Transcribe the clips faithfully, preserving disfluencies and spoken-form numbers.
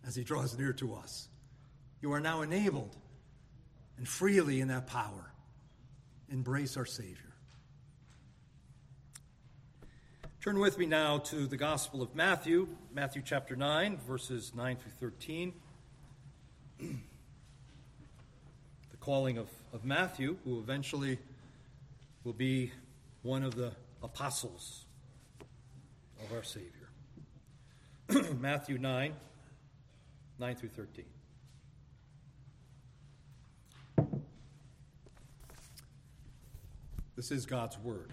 as he draws near to us. You are now enabled and freely in that power embrace our Savior. Turn with me now to the Gospel of Matthew, Matthew chapter nine, verses nine through thirteen. The calling of, of Matthew, who eventually will be one of the apostles of our Savior. Matthew nine, nine through thirteen. This is God's word.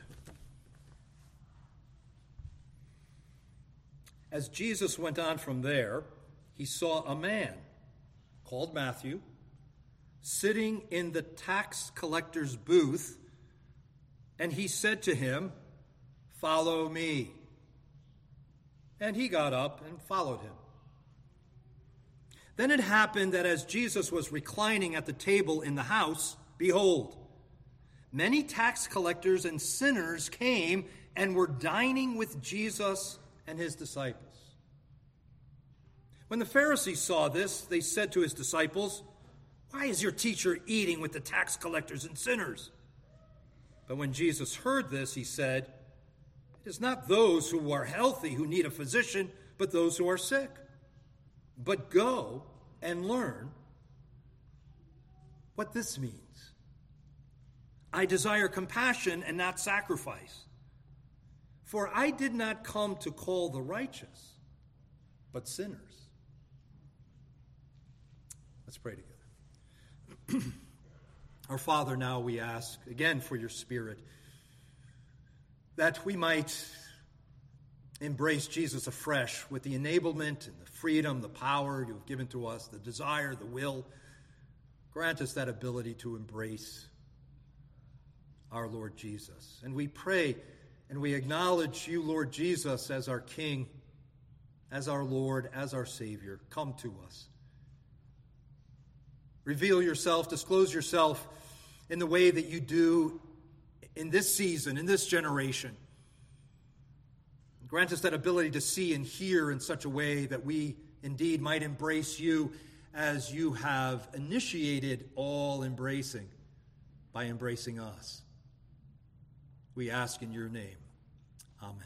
As Jesus went on from there, he saw a man called Matthew sitting in the tax collector's booth, and he said to him, "Follow me." And he got up and followed him. Then it happened that as Jesus was reclining at the table in the house, behold, many tax collectors and sinners came and were dining with Jesus and his disciples. When the Pharisees saw this, they said to his disciples, "Why is your teacher eating with the tax collectors and sinners?" But when Jesus heard this, he said, "It is not those who are healthy who need a physician, but those who are sick. But go and learn what this means. I desire compassion and not sacrifice. For I did not come to call the righteous, but sinners." Let's pray together. Our Father, now we ask again for your Spirit, that we might embrace Jesus afresh with the enablement and the freedom, the power you have given to us, the desire, the will. Grant us that ability to embrace our Lord Jesus. And we pray and we acknowledge you, Lord Jesus, as our King, as our Lord, as our Savior. Come to us. Reveal yourself, disclose yourself in the way that you do in this season, in this generation. Grant us that ability to see and hear in such a way that we indeed might embrace you as you have initiated all embracing by embracing us. We ask in your name. Amen.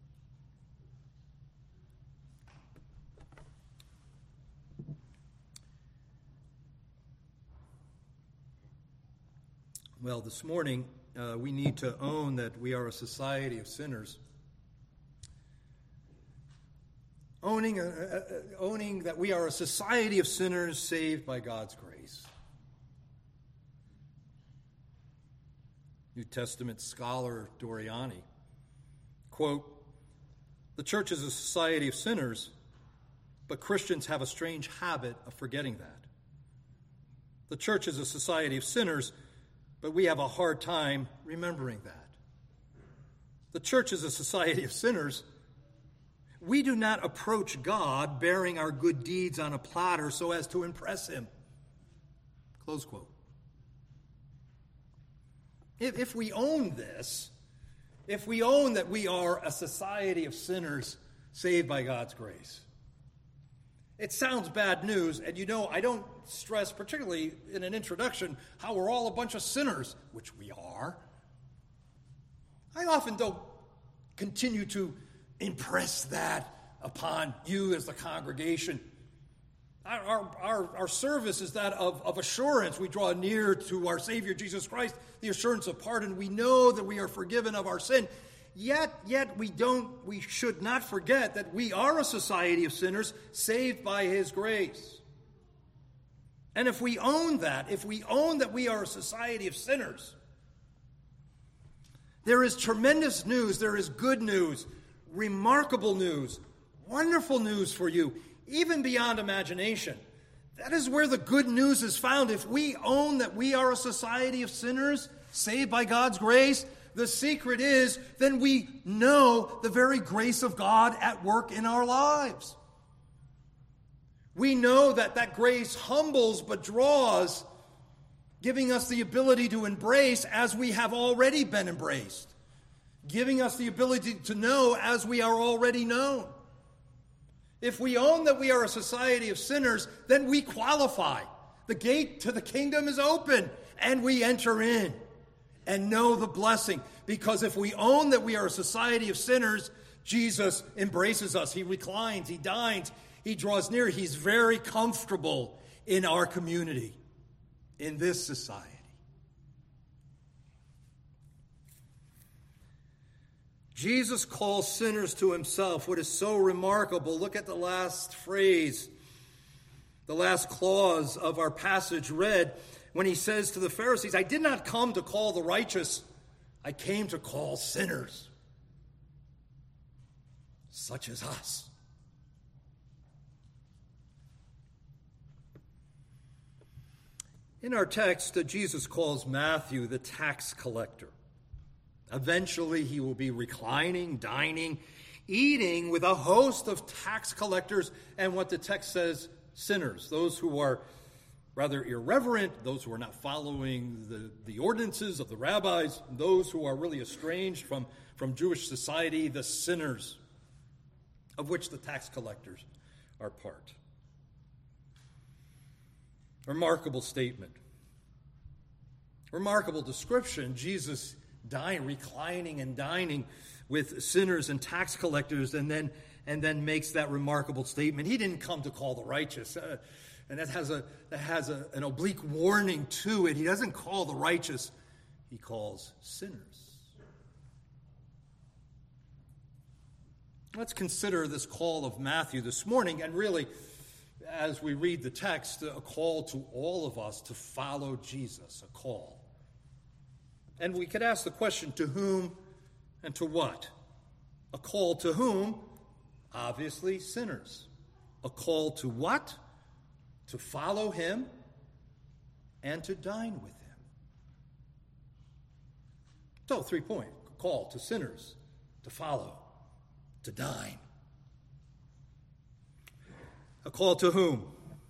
Well, this morning, uh, we need to own that we are a society of sinners. Owning, uh, uh, owning that we are a society of sinners saved by God's grace. New Testament scholar Doriani, quote, "The church is a society of sinners, but Christians have a strange habit of forgetting that. The church is a society of sinners, but we have a hard time remembering that. The church is a society of sinners. We do not approach God bearing our good deeds on a platter so as to impress him." Close quote. If, if we own this, if we own that we are a society of sinners saved by God's grace, it sounds bad news, and you know, I don't stress, particularly in an introduction, how we're all a bunch of sinners, which we are. I often don't continue to impress that upon you as the congregation. Our, our, our, our service is that of, of assurance. We draw near to our Savior, Jesus Christ, the assurance of pardon. We know that we are forgiven of our sin. Yet, yet we don't, we should not forget that we are a society of sinners saved by his grace. And if we own that, if we own that we are a society of sinners, there is tremendous news, there is good news, remarkable news, wonderful news for you, even beyond imagination. That is where the good news is found. If we own that we are a society of sinners saved by God's grace, the secret is, then we know the very grace of God at work in our lives. We know that that grace humbles but draws, giving us the ability to embrace as we have already been embraced, giving us the ability to know as we are already known. If we own that we are a society of sinners, then we qualify. The gate to the kingdom is open, and we enter in and know the blessing. Because if we own that we are a society of sinners, Jesus embraces us. He reclines, he dines, he draws near. He's very comfortable in our community, in this society. Jesus calls sinners to himself. What is so remarkable, look at the last phrase, the last clause of our passage read, when he says to the Pharisees, I did not come to call the righteous, I came to call sinners, such as us. In our text, Jesus calls Matthew the tax collector. Eventually, he will be reclining, dining, eating with a host of tax collectors and what the text says, sinners, those who are rather irreverent, those who are not following the, the ordinances of the rabbis, those who are really estranged from, from Jewish society, the sinners, of which the tax collectors are part. Remarkable statement. Remarkable description. Jesus Dine, reclining and dining with sinners and tax collectors, and then and then makes that remarkable statement. He didn't come to call the righteous, uh, and that has a that has a, an oblique warning to it. He doesn't call the righteous; he calls sinners. Let's consider this call of Matthew this morning, and really, as we read the text, a call to all of us to follow Jesus. A call. And we could ask the question, to whom and to what? A call to whom? Obviously, sinners. A call to what? To follow him and to dine with him. So, three point call to sinners, to follow, to dine. A call to whom?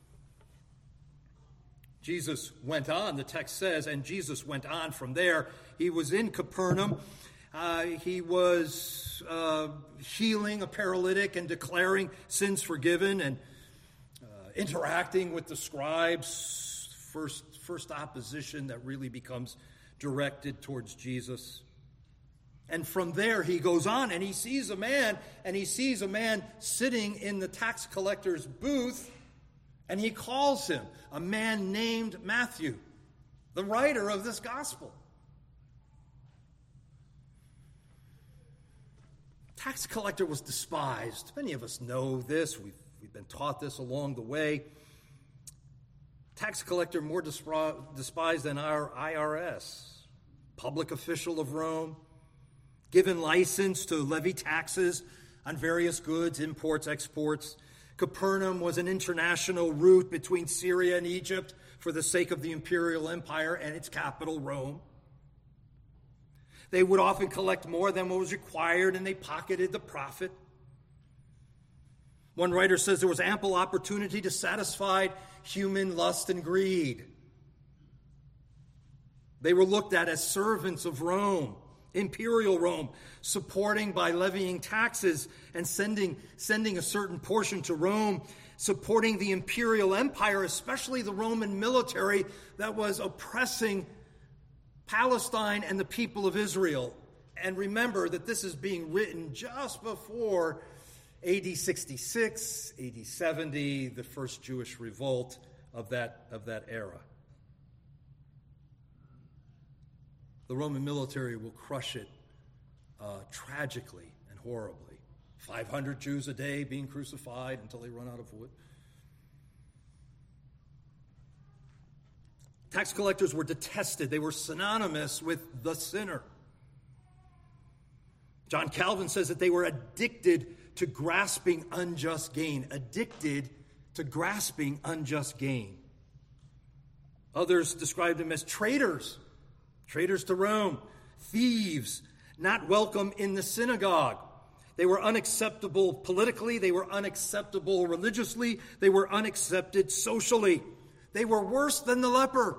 Jesus went on, the text says, and Jesus went on from there. He was in Capernaum. Uh, he was uh, healing a paralytic and declaring sins forgiven and uh, interacting with the scribes. First, first opposition that really becomes directed towards Jesus. And from there he goes on and he sees a man, and he sees a man sitting in the tax collector's booth, and he calls him, a man named Matthew, the writer of this gospel. Tax collector was despised. Many of us know this. We've, we've been taught this along the way. Tax collector more despised than our I R S, public official of Rome, given license to levy taxes on various goods, imports, exports. Capernaum was an international route between Syria and Egypt for the sake of the imperial empire and its capital, Rome. They would often collect more than what was required, and they pocketed the profit. One writer says there was ample opportunity to satisfy human lust and greed. They were looked at as servants of Rome, imperial Rome, supporting by levying taxes and sending, sending a certain portion to Rome, supporting the imperial empire, especially the Roman military that was oppressing Palestine and the people of Israel. And remember that this is being written just before A D sixty-six, A D seventy, the first Jewish revolt of that, of that era. The Roman military will crush it uh, tragically and horribly. five hundred Jews a day being crucified until they run out of wood. Tax collectors were detested. They were synonymous with the sinner. John Calvin says that they were addicted to grasping unjust gain. Addicted to grasping unjust gain. Others described them as traitors. Traitors to Rome. Thieves. Not welcome in the synagogue. They were unacceptable politically. They were unacceptable religiously. They were unaccepted socially. They were worse than the leper.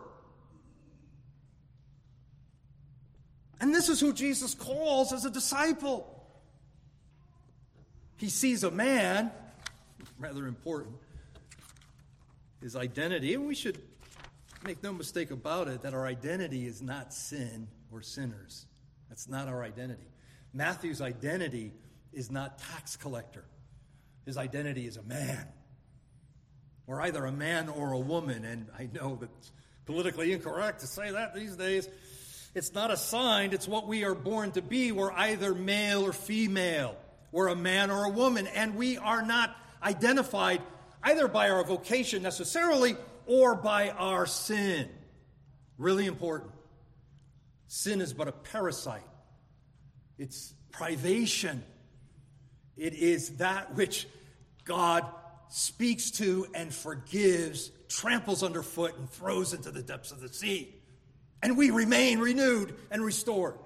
And this is who Jesus calls as a disciple. He sees a man, rather important. His identity, and we should make no mistake about it, that our identity is not sin or sinners. That's not our identity. Matthew's identity is not tax collector. His identity is a man. Or either a man or a woman, and I know that's politically incorrect to say that these days. It's not assigned, it's what we are born to be. We're either male or female. We're a man or a woman, and we are not identified either by our vocation necessarily or by our sin. Really important. Sin is but a parasite. It's privation. It is that which God speaks to and forgives, tramples underfoot, and throws into the depths of the sea. And we remain renewed and restored.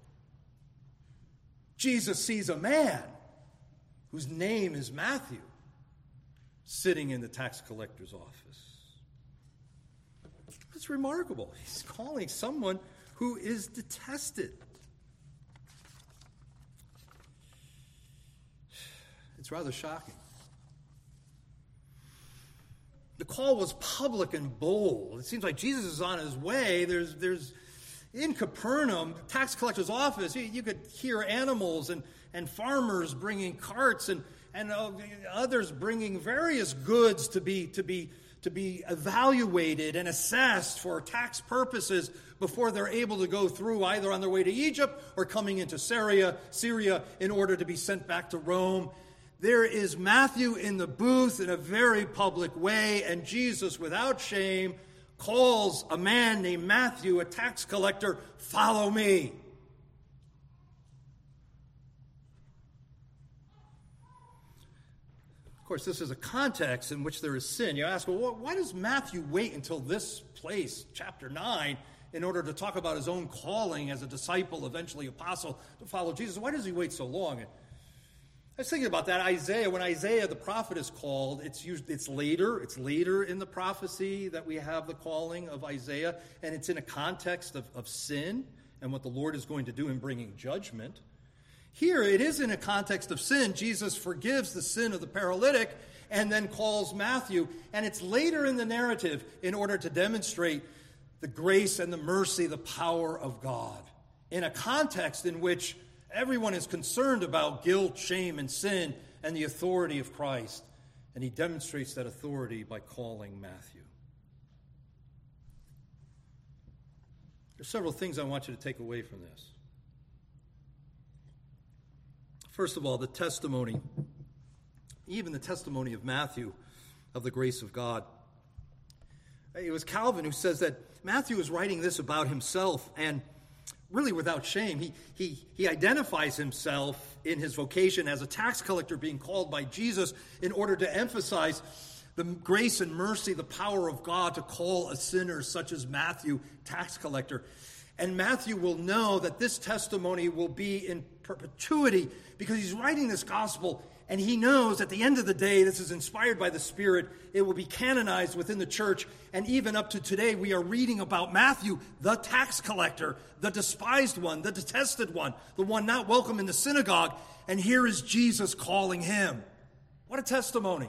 Jesus sees a man whose name is Matthew sitting in the tax collector's office. It's remarkable. He's calling someone who is detested. It's rather shocking. The call was public and bold. It seems like Jesus is on his way. There's, there's in Capernaum, tax collector's office, you, you could hear animals and, and farmers bringing carts and, and uh, others bringing various goods to be, to, be, to be evaluated and assessed for tax purposes before they're able to go through either on their way to Egypt or coming into Syria, Syria in order to be sent back to Rome. There is Matthew in the booth in a very public way, and Jesus, without shame, calls a man named Matthew, a tax collector, "Follow me." Of course, this is a context in which there is sin. You ask, well, why does Matthew wait until this place, chapter nine, in order to talk about his own calling as a disciple, eventually apostle, to follow Jesus? Why does he wait so long? I was thinking about that. Isaiah, when Isaiah the prophet is called, it's used, it's later. It's later in the prophecy that we have the calling of Isaiah, and it's in a context of, of sin and what the Lord is going to do in bringing judgment. Here, it is in a context of sin. Jesus forgives the sin of the paralytic and then calls Matthew, and it's later in the narrative in order to demonstrate the grace and the mercy, the power of God, in a context in which everyone is concerned about guilt, shame, and sin, and the authority of Christ. And he demonstrates that authority by calling Matthew. There's several things I want you to take away from this. First of all, the testimony, even the testimony of Matthew of the grace of God. It was Calvin who says that Matthew is writing this about himself, and really without shame. He, he, he identifies himself in his vocation as a tax collector being called by Jesus in order to emphasize the grace and mercy, the power of God to call a sinner such as Matthew, tax collector. And Matthew will know that this testimony will be in perpetuity because he's writing this gospel, and he knows at the end of the day, this is inspired by the Spirit, it will be canonized within the church, and even up to today, we are reading about Matthew, the tax collector, the despised one, the detested one, the one not welcome in the synagogue, and here is Jesus calling him. What a testimony.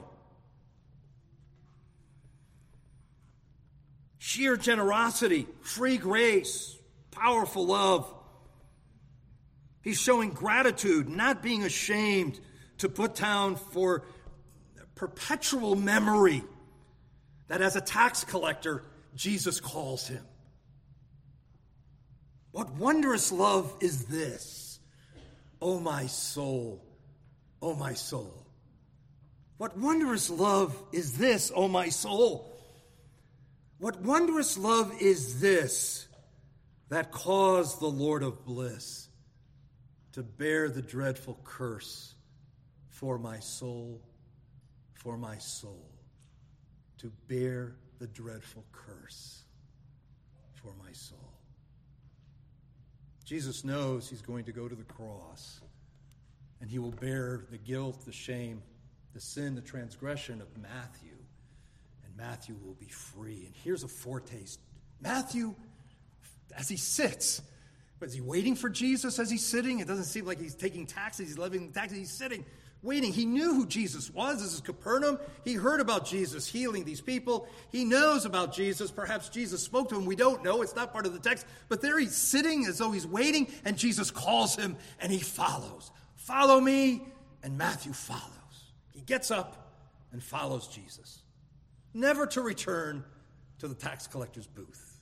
Sheer generosity, free grace, powerful love. He's showing gratitude, not being ashamed to put down for perpetual memory that as a tax collector, Jesus calls him. What wondrous love is this, O my soul, O my soul. What wondrous love is this, O my soul. What wondrous love is this that caused the Lord of bliss to bear the dreadful curse for my soul, for my soul, to bear the dreadful curse for my soul. Jesus knows he's going to go to the cross, and he will bear the guilt, the shame, the sin, the transgression of Matthew, and Matthew will be free. And here's a foretaste. Matthew, as he sits, is he waiting for Jesus as he's sitting? It doesn't seem like he's taking taxis, he's living taxis, he's sitting. waiting. He knew who Jesus was. This is Capernaum. He heard about Jesus healing these people. He knows about Jesus. Perhaps Jesus spoke to him. We don't know. It's not part of the text. But there he's sitting as though he's waiting, and Jesus calls him, and he follows. Follow me, and Matthew follows. He gets up and follows Jesus, never to return to the tax collector's booth.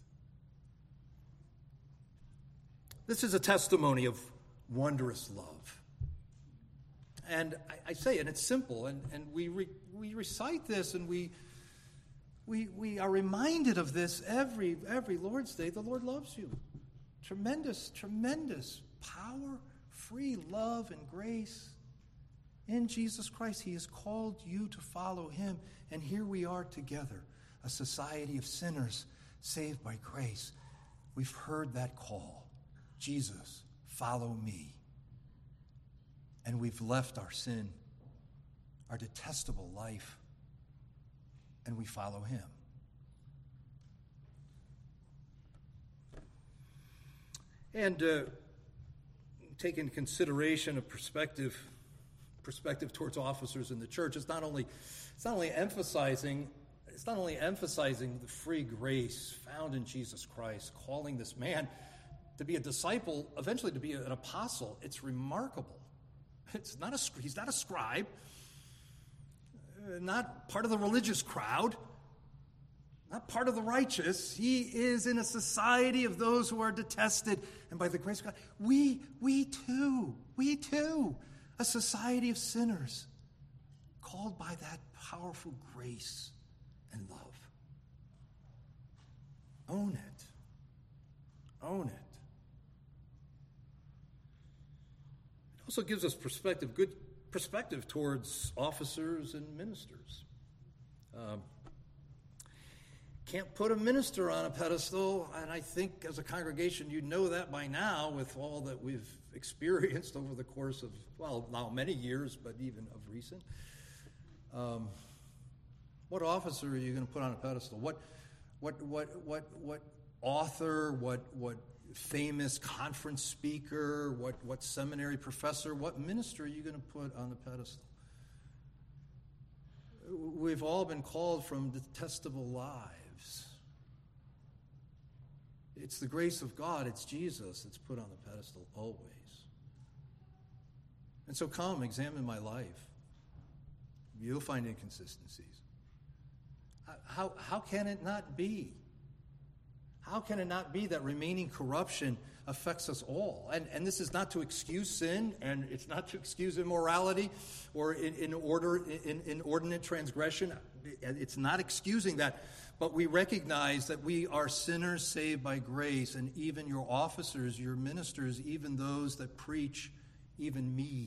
This is a testimony of wondrous love. And I, I say it, it's simple, and, and we re, we recite this, and we we we are reminded of this every every Lord's Day. The Lord loves you. Tremendous, tremendous power, free love and grace in Jesus Christ. He has called you to follow him, and here we are together, a society of sinners saved by grace. We've heard that call. Jesus, follow me. And we've left our sin, our detestable life, and we follow him. And uh, take into consideration a perspective, perspective towards officers in the church. It's not only, it's not only emphasizing, it's not only emphasizing the free grace found in Jesus Christ, calling this man to be a disciple, eventually to be an apostle. It's remarkable. It's not a, he's not a scribe, uh, not part of the religious crowd, not part of the righteous. He is in a society of those who are detested. And by the grace of God, we, we too, we too, a society of sinners, called by that powerful grace and love. Own it. Own it. It also gives us perspective, good perspective towards officers and ministers. Um, can't put a minister on a pedestal, and I think as a congregation you know that by now with all that we've experienced over the course of, well, now many years, but even of recent. Um, what officer are you going to put on a pedestal? What, what, what, what, what author? What, what famous conference speaker? What, what seminary professor? What minister are you going to put on the pedestal? We've all been called from detestable lives. It's the grace of God, it's Jesus that's put on the pedestal always. And so come, examine my life. You'll find inconsistencies. How, how can it not be? How can it not be that remaining corruption affects us all? And, and this is not to excuse sin, and it's not to excuse immorality or in, in order in, inordinate transgression. It's not excusing that. But we recognize that we are sinners saved by grace, and even your officers, your ministers, even those that preach, even me,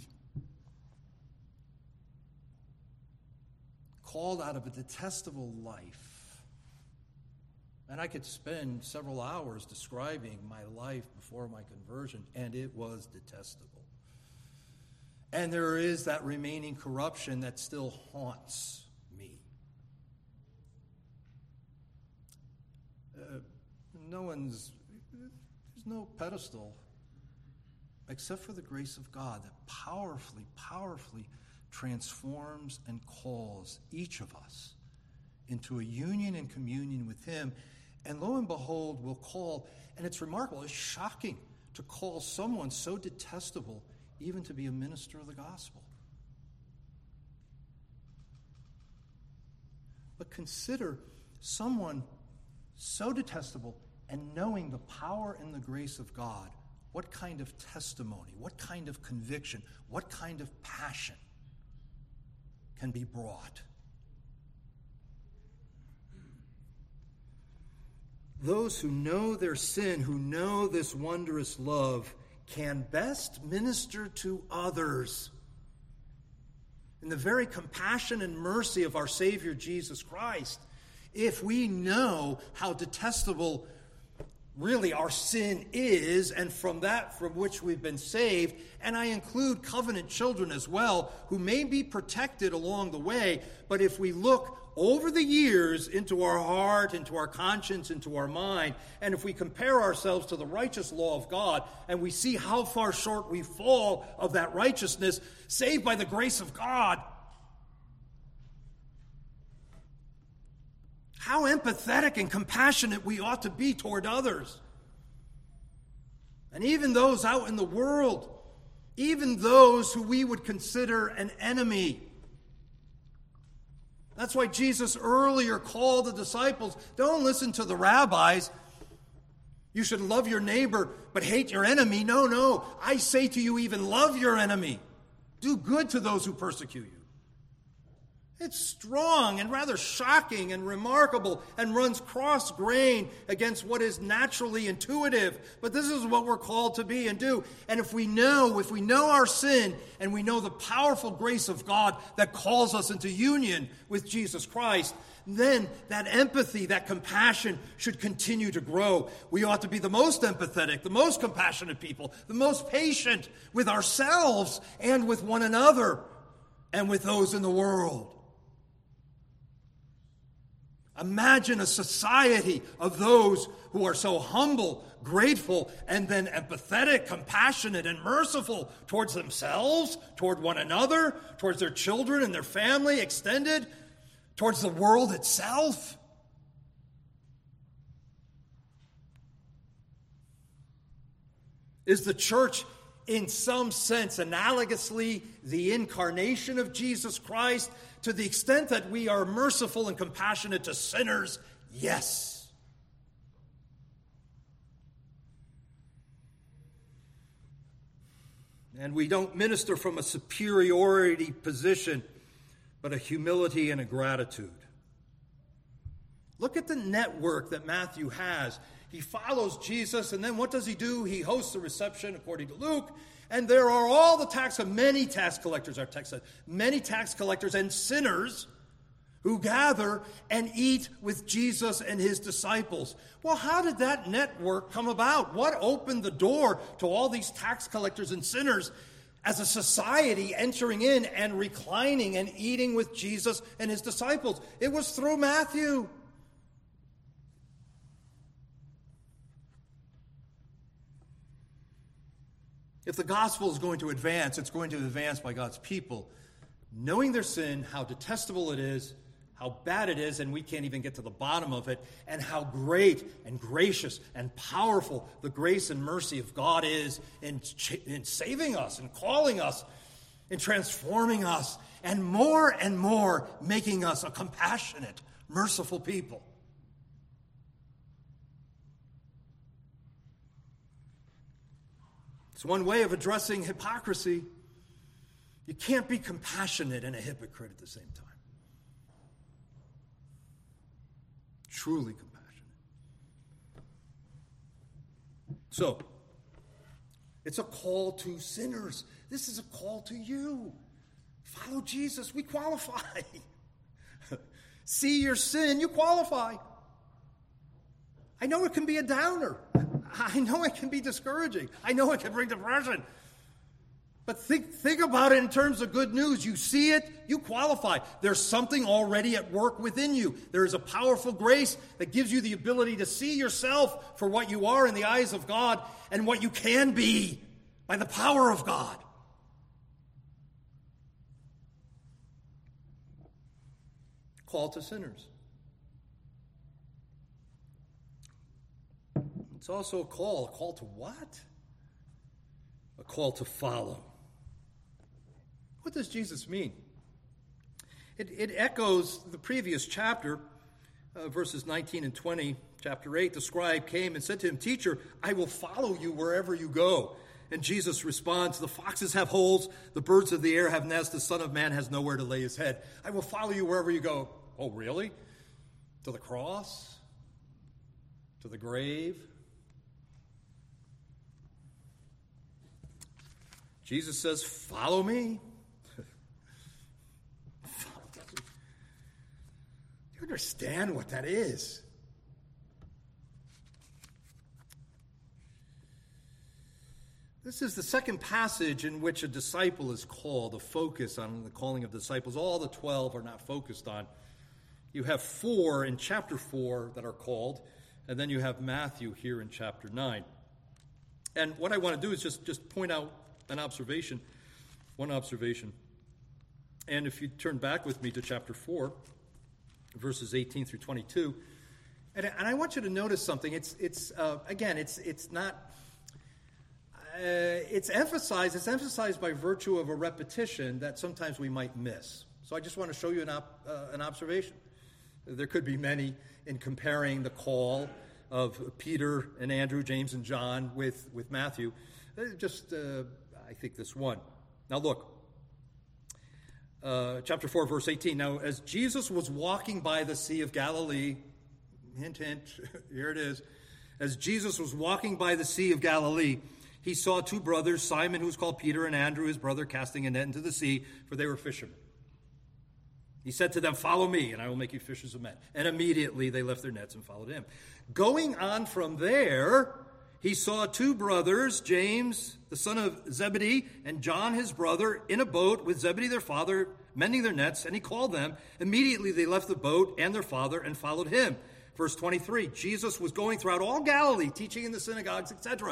called out of a detestable life. And I could spend several hours describing my life before my conversion, and it was detestable. And there is that remaining corruption that still haunts me. Uh, no one's, there's no pedestal except for the grace of God that powerfully, powerfully transforms and calls each of us into a union and communion with him. And lo and behold, we'll call, and it's remarkable, it's shocking to call someone so detestable even to be a minister of the gospel. But consider someone so detestable and knowing the power and the grace of God, what kind of testimony, what kind of conviction, what kind of passion can be brought. Those who know their sin, who know this wondrous love, can best minister to others in the very compassion and mercy of our Savior Jesus Christ, if we know how detestable really our sin is, and from that from which we've been saved. And I include covenant children as well, who may be protected along the way, but if we look over the years into our heart, into our conscience, into our mind. And if we compare ourselves to the righteous law of God and we see how far short we fall of that righteousness, saved by the grace of God, how empathetic and compassionate we ought to be toward others. And even those out in the world, even those who we would consider an enemy. That's why Jesus earlier called the disciples, don't listen to the rabbis. You should love your neighbor, but hate your enemy. No, no. I say to you, even love your enemy. Do good to those who persecute you. It's strong and rather shocking and remarkable and runs cross-grain against what is naturally intuitive. But this is what we're called to be and do. And if we know, if we know our sin and we know the powerful grace of God that calls us into union with Jesus Christ, then that empathy, that compassion should continue to grow. We ought to be the most empathetic, the most compassionate people, the most patient with ourselves and with one another and with those in the world. Imagine a society of those who are so humble, grateful, and then empathetic, compassionate, and merciful towards themselves, toward one another, towards their children and their family extended, towards the world itself. Is the church in some sense analogously the incarnation of Jesus Christ? To the extent that we are merciful and compassionate to sinners, yes. And we don't minister from a superiority position, but a humility and a gratitude. Look at the network that Matthew has. He follows Jesus, and then what does he do? He hosts a reception, according to Luke, and there are all the tax, many tax collectors, our text said, many tax collectors and sinners who gather and eat with Jesus and his disciples. Well, how did that network come about? What opened the door to all these tax collectors and sinners as a society entering in and reclining and eating with Jesus and his disciples? It was through Matthew. If the gospel is going to advance, it's going to advance by God's people knowing their sin, how detestable it is, how bad it is, and we can't even get to the bottom of it, and how great and gracious and powerful the grace and mercy of God is in, in saving us and calling us and transforming us, and more and more making us a compassionate, merciful people. It's one way of addressing hypocrisy. You can't be compassionate and a hypocrite at the same time. Truly compassionate. So, it's a call to sinners. This is a call to you. Follow Jesus. We qualify. See your sin. You qualify. I know it can be a downer. I know it can be discouraging. I know it can bring depression. But think, think about it in terms of good news. You see it, you qualify. There's something already at work within you. There is a powerful grace that gives you the ability to see yourself for what you are in the eyes of God and what you can be by the power of God. Call to sinners. It's also a call. A call to what? A call to follow. What does Jesus mean? It, it echoes the previous chapter, uh, verses nineteen and twenty, chapter eight. The scribe came and said to him, "Teacher, I will follow you wherever you go." And Jesus responds, "The foxes have holes, the birds of the air have nests, the Son of Man has nowhere to lay his head. I will follow you wherever you go." Oh, really? To the cross? To the grave? Jesus says, "Follow me." Do you understand what that is? This is the second passage in which a disciple is called, a focus on the calling of disciples. All the twelve are not focused on You have four in chapter four that are called, and then you have Matthew here in chapter nine. And what I want to do is just, just point out an observation, one observation. And if you turn back with me to chapter four, verses eighteen through twenty-two, and, and I want you to notice something. It's, it's uh, again, it's, it's not, uh, it's emphasized, it's emphasized by virtue of a repetition that sometimes we might miss. So I just want to show you an, op, uh, an observation. There could be many in comparing the call of Peter and Andrew, James and John with, with Matthew. Just, uh, I think this one. Now look, uh, chapter four, verse eighteen. Now, as Jesus was walking by the Sea of Galilee, hint, hint, here it is. As Jesus was walking by the Sea of Galilee, he saw two brothers, Simon, who was called Peter, and Andrew, his brother, casting a net into the sea, for they were fishermen. He said to them, "Follow me, and I will make you fishers of men." And immediately they left their nets and followed him. Going on from there, he saw two brothers, James, the son of Zebedee, and John, his brother, in a boat with Zebedee, their father, mending their nets, and he called them. Immediately they left the boat and their father and followed him. Verse twenty-three, Jesus was going throughout all Galilee, teaching in the synagogues, et cetera.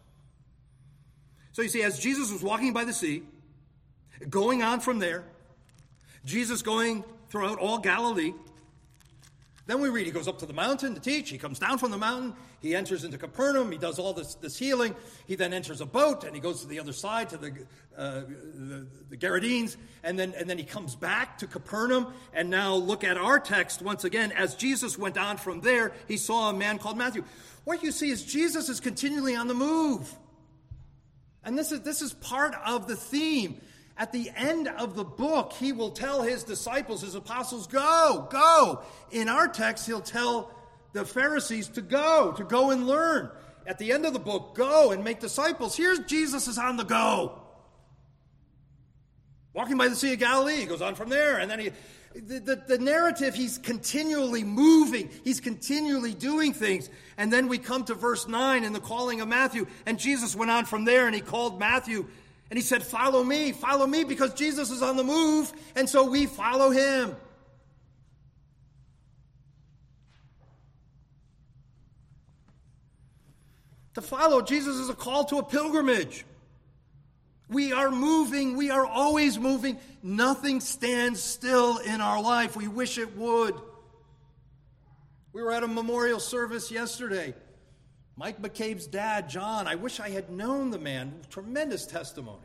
So you see, as Jesus was walking by the sea, going on from there, Jesus going throughout all Galilee. Then we read he goes up to the mountain to teach. He comes down from the mountain. He enters into Capernaum. He does all this, this healing. He then enters a boat, and he goes to the other side, to the, uh, the, the Gerasenes. And then, and then he comes back to Capernaum. And now look at our text once again. As Jesus went on from there, he saw a man called Matthew. What you see is Jesus is continually on the move. And this is, this is part of the theme. At the end of the book, he will tell his disciples, his apostles, go, go. In our text, he'll tell the Pharisees to go, to go and learn. At the end of the book, go and make disciples. Here's Jesus is on the go. Walking by the Sea of Galilee, he goes on from there. And then he, the, the, the narrative, he's continually moving. He's continually doing things. And then we come to verse nine in the calling of Matthew. And Jesus went on from there and he called Matthew. And he said, "Follow me, follow me," because Jesus is on the move, and so we follow him. To follow Jesus is a call to a pilgrimage. We are moving, we are always moving. Nothing stands still in our life. We wish it would. We were at a memorial service yesterday. Mike McCabe's dad, John, I wish I had known the man. Tremendous testimony.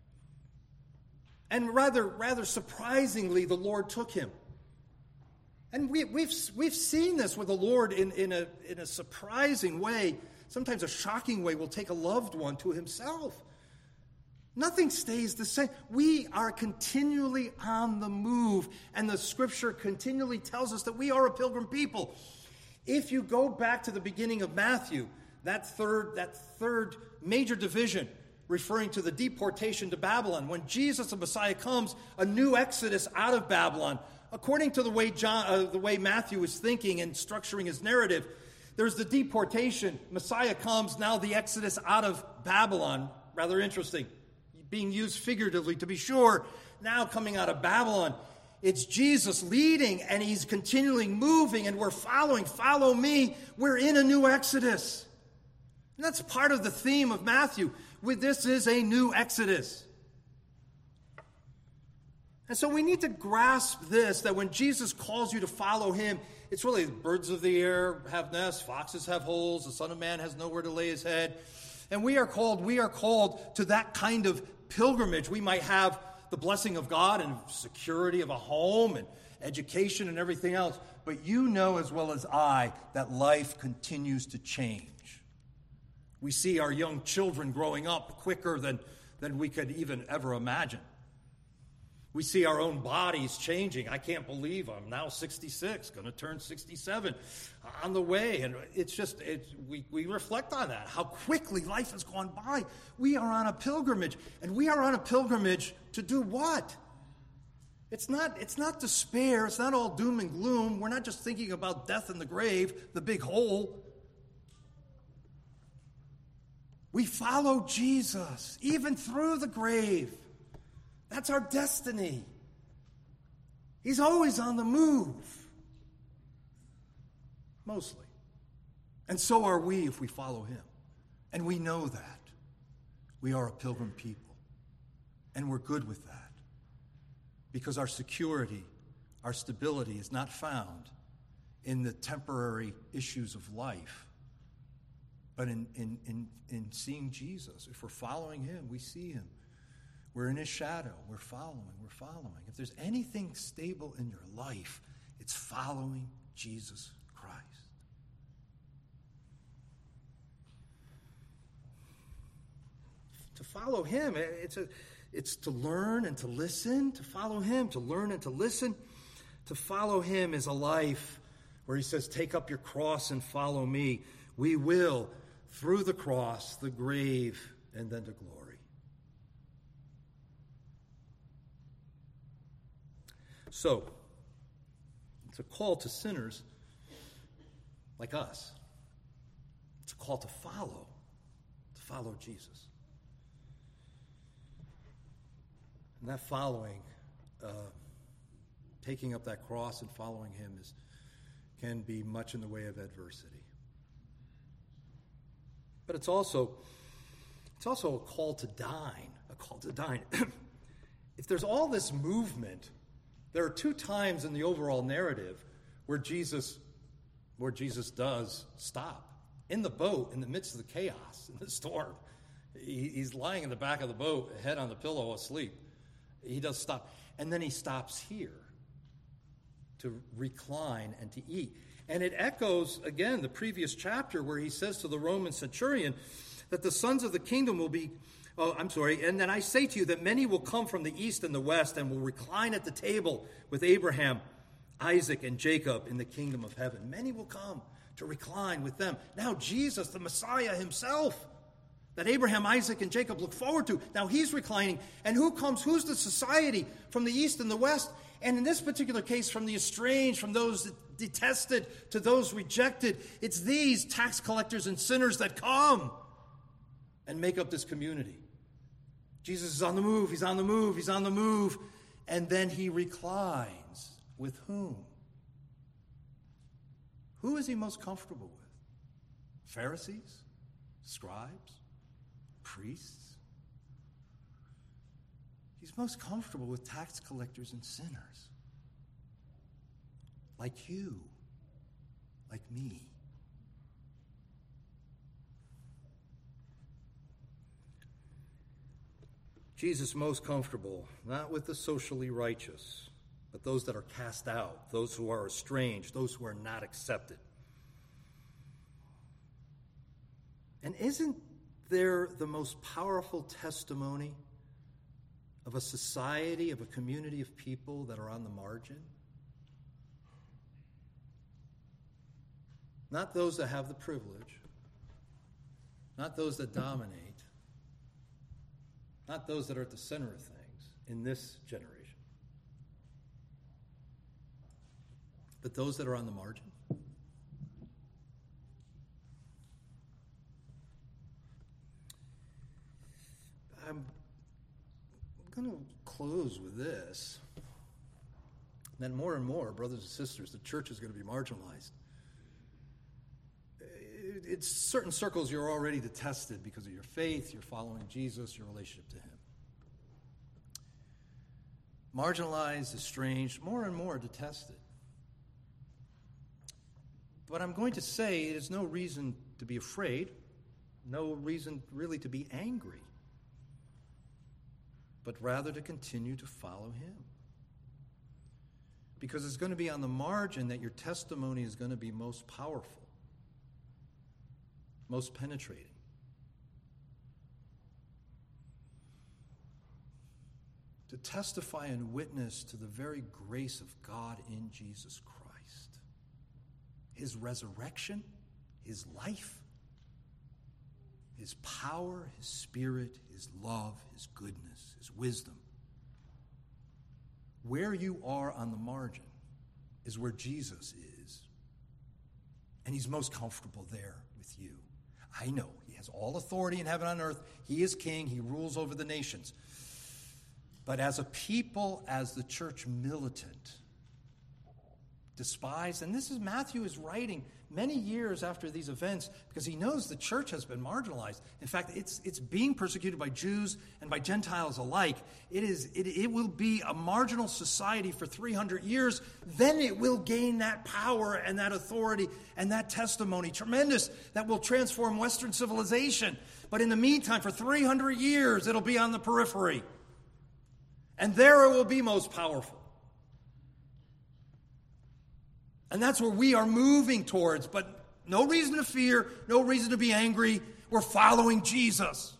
And rather, rather surprisingly, the Lord took him. And we, we've, we've seen this with the Lord in, in, a, in a surprising way. Sometimes a shocking way will take a loved one to himself. Nothing stays the same. We are continually on the move. And the scripture continually tells us that we are a pilgrim people. If you go back to the beginning of Matthew, That third, that third major division, referring to the deportation to Babylon. When Jesus, the Messiah, comes, a new exodus out of Babylon. According to the way John, uh, the way Matthew is thinking and structuring his narrative, there's the deportation. Messiah comes, now the exodus out of Babylon. Rather interesting. Being used figuratively, to be sure. Now coming out of Babylon. It's Jesus leading, and he's continually moving, and we're following. Follow me. We're in a new exodus. And that's part of the theme of Matthew. With this is a new exodus. And so we need to grasp this, that when Jesus calls you to follow him, it's really birds of the air have nests, foxes have holes, the Son of Man has nowhere to lay his head. And we are called, we are called to that kind of pilgrimage. We might have the blessing of God and security of a home and education and everything else. But you know as well as I that life continues to change. We see our young children growing up quicker than, than we could even ever imagine. We see our own bodies changing. I can't believe I'm now sixty-six, going to turn sixty-seven on the way. And it's just, it's, we, we reflect on that, how quickly life has gone by. We are on a pilgrimage. And we are on a pilgrimage to do what? It's not, it's not despair. It's not all doom and gloom. We're not just thinking about death in the grave, the big hole. We follow Jesus, even through the grave. That's our destiny. He's always on the move. mostly. And so are we if we follow him. And we know that. We are a pilgrim people. And we're good with that. Because our security, our stability is not found in the temporary issues of life, but in, in, in, in seeing Jesus. If we're following him, we see him. We're in his shadow. We're following. We're following. If there's anything stable in your life, it's following Jesus Christ. To follow him, it's a, it's to learn and to listen. To follow him, to learn and to listen. To follow him is a life where he says, take up your cross and follow me. We will, through the cross, the grave, and then to glory. So, it's a call to sinners like us. It's a call to follow, to follow Jesus. And that following, uh, taking up that cross and following him is can be much in the way of adversity. But it's also it's also a call to dine, a call to dine. If there's all this movement, there are two times in the overall narrative where Jesus where Jesus does stop. In the boat, in the midst of the chaos, in the storm. He, he's lying in the back of the boat, head on the pillow, asleep. He does stop. And then he stops here to recline and to eat. And it echoes, again, the previous chapter where he says to the Roman centurion that the sons of the kingdom will be, oh, I'm sorry, and then I say to you that many will come from the east and the west and will recline at the table with Abraham, Isaac, and Jacob in the kingdom of heaven. Many will come to recline with them. Now Jesus, the Messiah himself, that Abraham, Isaac, and Jacob look forward to. Now he's reclining. And who comes? Who's the society from the east and the west? And in this particular case, from the estranged, from those detested to those rejected. It's these tax collectors and sinners that come and make up this community. Jesus is on the move. He's on the move. He's on the move. And then he reclines. With whom? Who is he most comfortable with? Pharisees? Scribes? Priests? He's most comfortable with tax collectors and sinners. Like you. Like me. Jesus most comfortable, not with the socially righteous, but those that are cast out, those who are estranged, those who are not accepted. And isn't there the most powerful testimony of a society, of a community of people that are on the margin? Not those that have the privilege, not those that dominate, not those that are at the center of things in this generation, but those that are on the margin. I'm going to close with this. Then more and more, brothers and sisters, the church is going to be marginalized. It's certain circles you're already detested because of your faith, you're following Jesus, your relationship to him. Marginalized, estranged, more and more detested. But I'm going to say there's no reason to be afraid, no reason really to be angry, but rather to continue to follow him. Because it's going to be on the margin that your testimony is going to be most powerful, most penetrating. To testify and witness to the very grace of God in Jesus Christ. His resurrection, his life, his power, his spirit, his love, his goodness, his wisdom. Where you are on the margin is where Jesus is. And he's most comfortable there with you. I know he has all authority in heaven and on earth. He is king. He rules over the nations. But as a people, as the church militant, despised. And this is Matthew is writing many years after these events because he knows the church has been marginalized. In fact, it's it's being persecuted by Jews and by Gentiles alike. It is it, it will be a marginal society for three hundred years. Then it will gain that power and that authority and that testimony, tremendous, that will transform Western civilization. But in the meantime, for three hundred years, it'll be on the periphery. And there it will be most powerful. And that's where we are moving towards. But no reason to fear, no reason to be angry. We're following Jesus.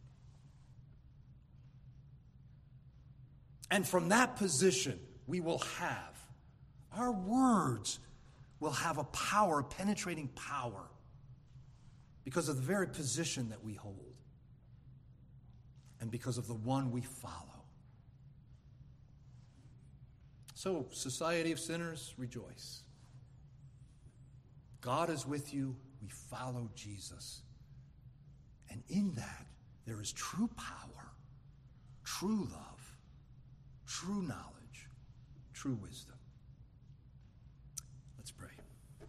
And from that position, we will have, our words will have a power, a penetrating power, because of the very position that we hold and because of the one we follow. So, society of sinners, rejoice. God is with you. We follow Jesus. And in that, there is true power, true love, true knowledge, true wisdom.